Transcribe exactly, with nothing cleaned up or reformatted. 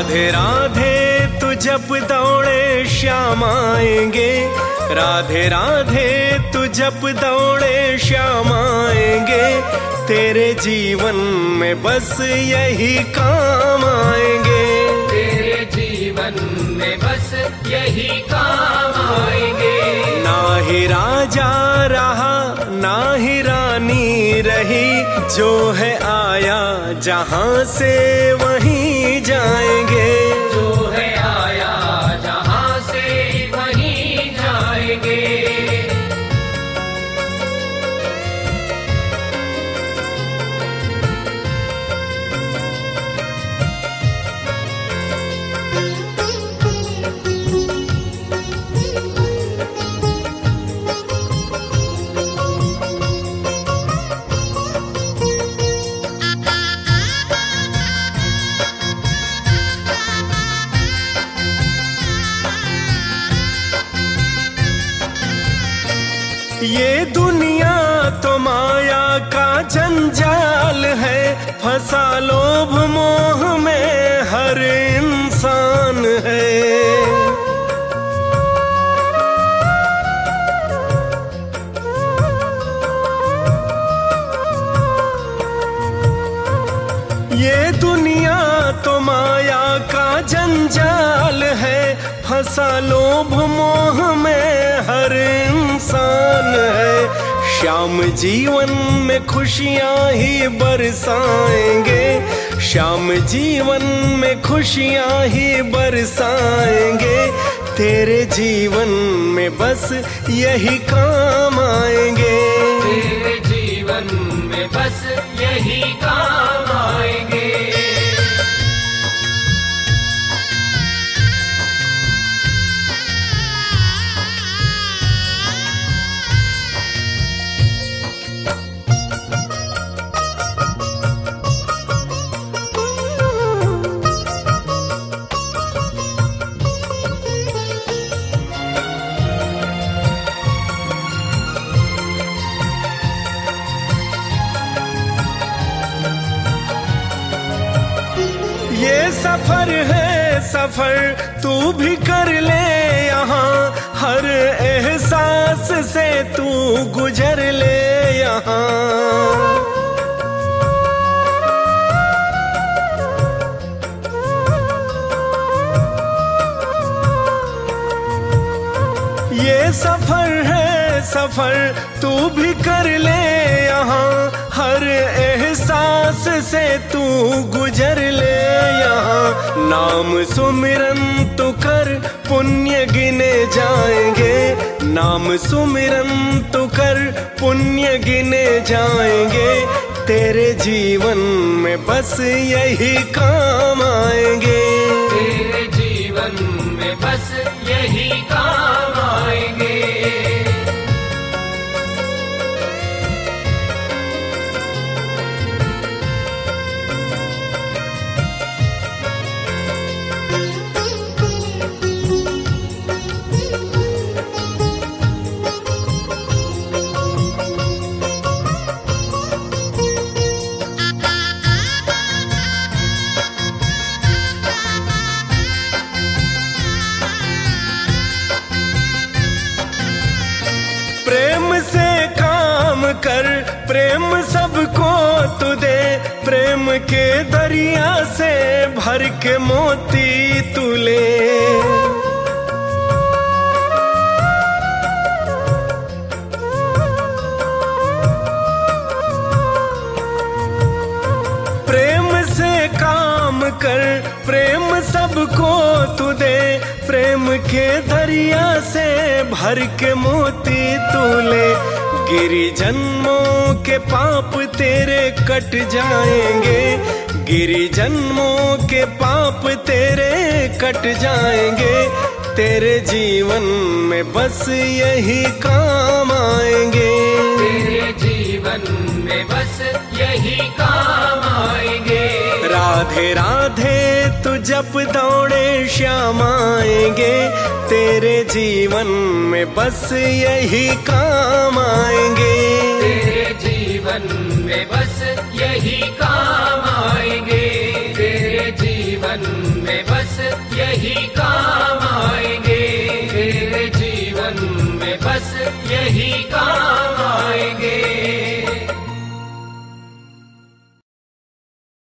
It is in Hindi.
राधे राधे तू जब दौड़े श्याम आएंगे, राधे राधे तू जब दौड़े श्याम आएंगे, तेरे जीवन में बस यही काम आएंगे, तेरे जीवन में बस यही काम आएंगे। ना ही राजा रहा ना ही रानी रही, जो है आया जहां से वहीं जाएंगे, जो है आया जहां से वहीं जाएंगे। ये दुनिया तो माया का जंजाल है, फंसा लोभ मोह में हर इंसान है। ये दुनिया तो माया का जंजाल है, फंसा लोभ मोह में हर इंसान है। श्याम जीवन में खुशियां ही बरसाएंगे, श्याम जीवन में खुशियां ही बरसाएंगे, तेरे जीवन में बस यही काम आएंगे, तेरे जीवन में बस यही काम आएंगे। ये सफर है सफर तू भी कर ले यहाँ, हर एहसास से तू गुजर ले यहाँ। ये सफर है सफर तू भी कर ले यहाँ, हर एहसास से तू गुजर ले यहाँ। नाम सुमिरन तू कर पुण्य गिने जाएंगे, नाम सुमिरन तू कर पुण्य गिने जाएंगे, तेरे जीवन में बस यही काम आएंगे, तेरे जीवन में बस यही काम आएंगे। प्रेम से काम कर, प्रेम सबको तू दे, प्रेम के दरिया से भर के मोती तू ले। प्रेम से काम कर, प्रेम सबको तू दे, प्रेम के दरिया से भर के मोती तू ले। गिरी जन्मों के पाप तेरे कट जाएंगे, गिरी जन्मों के पाप तेरे कट जाएंगे, तेरे जीवन में बस यही काम आएंगे, तेरे जीवन में बस यही काम आएंगे। राधे राधे तू जब दौड़े श्याम आएंगे, तेरे जीवन में बस यही काम आएंगे, तेरे जीवन में बस